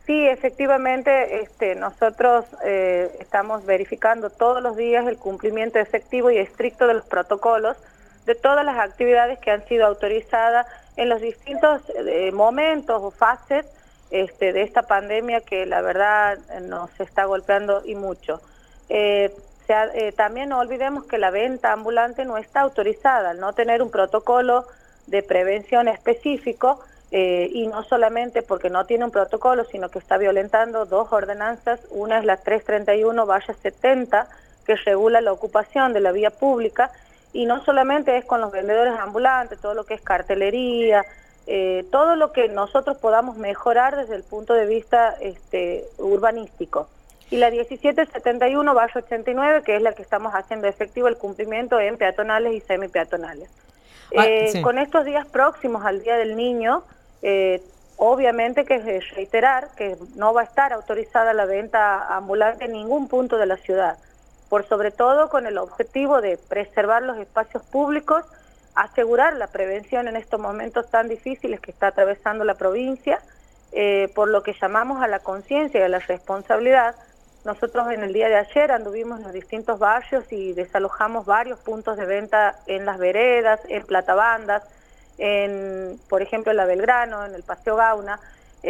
Sí, efectivamente, nosotros estamos verificando todos los días el cumplimiento efectivo y estricto de los protocolos de todas las actividades que han sido autorizadas en los distintos momentos o fases de esta pandemia que la verdad nos está golpeando y mucho. También no olvidemos que la venta ambulante no está autorizada, al no tener un protocolo de prevención específico, y no solamente porque no tiene un protocolo, sino que está violentando dos ordenanzas. Una es la 331/70, que regula la ocupación de la vía pública, y no solamente es con los vendedores ambulantes, todo lo que es cartelería, todo lo que nosotros podamos mejorar desde el punto de vista urbanístico. Y la 1771/89, que es la que estamos haciendo efectivo el cumplimiento en peatonales y semipeatonales. Sí. Con estos días próximos al Día del Niño, obviamente que es reiterar que no va a estar autorizada la venta ambulante en ningún punto de la ciudad, por sobre todo con el objetivo de preservar los espacios públicos, asegurar la prevención en estos momentos tan difíciles que está atravesando la provincia, por lo que llamamos a la conciencia y a la responsabilidad. Nosotros en el día de ayer anduvimos en los distintos barrios y desalojamos varios puntos de venta en las veredas, en Platabandas, por ejemplo en la Belgrano, en el Paseo Gauna.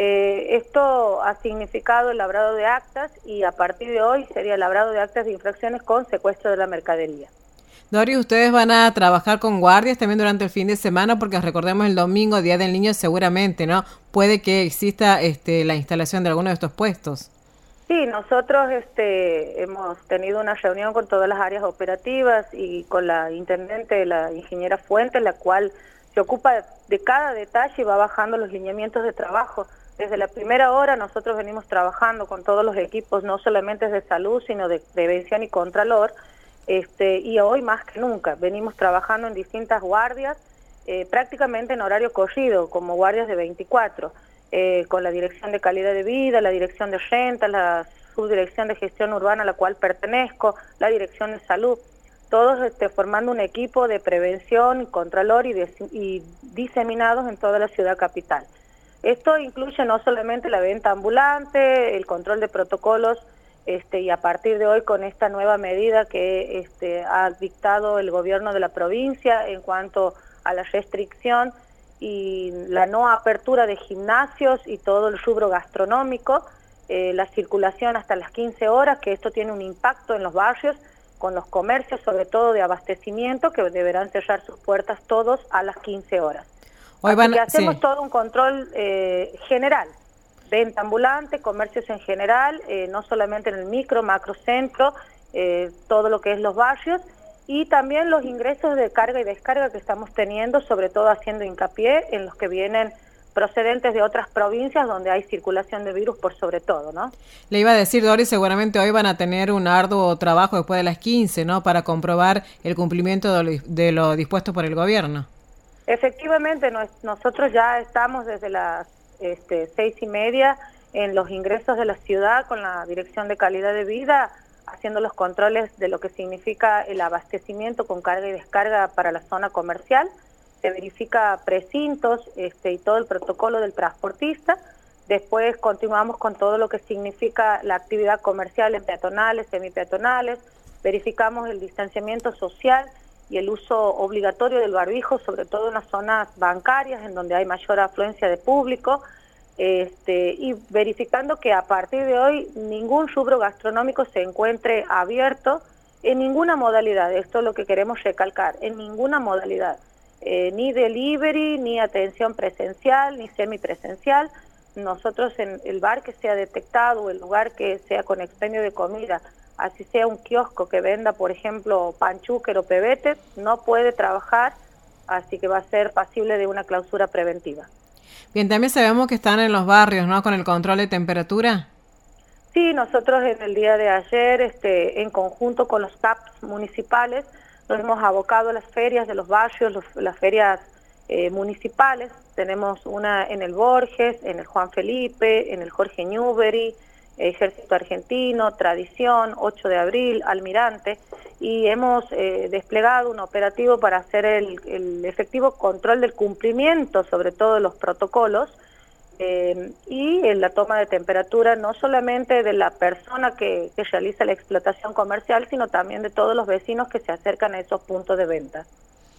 Esto ha significado el labrado de actas y a partir de hoy sería el labrado de actas de infracciones con secuestro de la mercadería. Doris, ustedes van a trabajar con guardias también durante el fin de semana, porque recordemos el domingo, Día del Niño, seguramente, ¿no? Puede que exista la instalación de alguno de estos puestos. Sí, nosotros hemos tenido una reunión con todas las áreas operativas y con la intendente, la ingeniera Fuentes, la cual se ocupa de cada detalle y va bajando los lineamientos de trabajo. Desde la primera hora nosotros venimos trabajando con todos los equipos, no solamente de salud, sino de prevención y contralor, y hoy más que nunca venimos trabajando en distintas guardias, prácticamente en horario corrido, como guardias de 24. Con la Dirección de Calidad de Vida, la Dirección de Rentas, la Subdirección de Gestión Urbana a la cual pertenezco, la Dirección de Salud, todos formando un equipo de prevención, contralor y diseminados en toda la ciudad capital. Esto incluye no solamente la venta ambulante, el control de protocolos, y a partir de hoy con esta nueva medida que ha dictado el gobierno de la provincia en cuanto a la restricción y la no apertura de gimnasios y todo el rubro gastronómico, la circulación hasta las 15 horas, que esto tiene un impacto en los barrios, con los comercios, sobre todo de abastecimiento, que deberán cerrar sus puertas todos a las 15 horas. Así que hacemos todo un control general, venta ambulante, comercios en general, no solamente en el micro, macro centro, todo lo que es los barrios, y también los ingresos de carga y descarga que estamos teniendo, sobre todo haciendo hincapié en los que vienen procedentes de otras provincias donde hay circulación de virus por sobre todo, ¿no? Le iba a decir, Doris, seguramente hoy van a tener un arduo trabajo después de las 15, ¿no? Para comprobar el cumplimiento de lo dispuesto por el gobierno. Efectivamente, nosotros ya estamos desde las 6:30 en los ingresos de la ciudad con la Dirección de Calidad de Vida, haciendo los controles de lo que significa el abastecimiento con carga y descarga para la zona comercial. Se verifica precintos y todo el protocolo del transportista. Después continuamos con todo lo que significa la actividad comercial en peatonales, semipeatonales. Verificamos el distanciamiento social y el uso obligatorio del barbijo, sobre todo en las zonas bancarias, en donde hay mayor afluencia de público. Y verificando que a partir de hoy ningún rubro gastronómico se encuentre abierto en ninguna modalidad. Esto es lo que queremos recalcar, en ninguna modalidad, ni delivery, ni atención presencial, ni semipresencial. Nosotros en el bar que sea detectado o el lugar que sea con expendio de comida, así sea un kiosco que venda, por ejemplo, panchúquer o pebete, no puede trabajar, así que va a ser pasible de una clausura preventiva. Bien, también sabemos que están en los barrios, ¿no? Con el control de temperatura. Sí, nosotros en el día de ayer, en conjunto con los TAPs municipales, nos hemos abocado a las ferias de los barrios, las ferias municipales. Tenemos una en el Borges, en el Juan Felipe, en el Jorge Newbery, Ejército Argentino, Tradición, 8 de abril, Almirante, y hemos desplegado un operativo para hacer el efectivo control del cumplimiento, sobre todo de los protocolos, y la toma de temperatura no solamente de la persona que realiza la explotación comercial, sino también de todos los vecinos que se acercan a esos puntos de venta.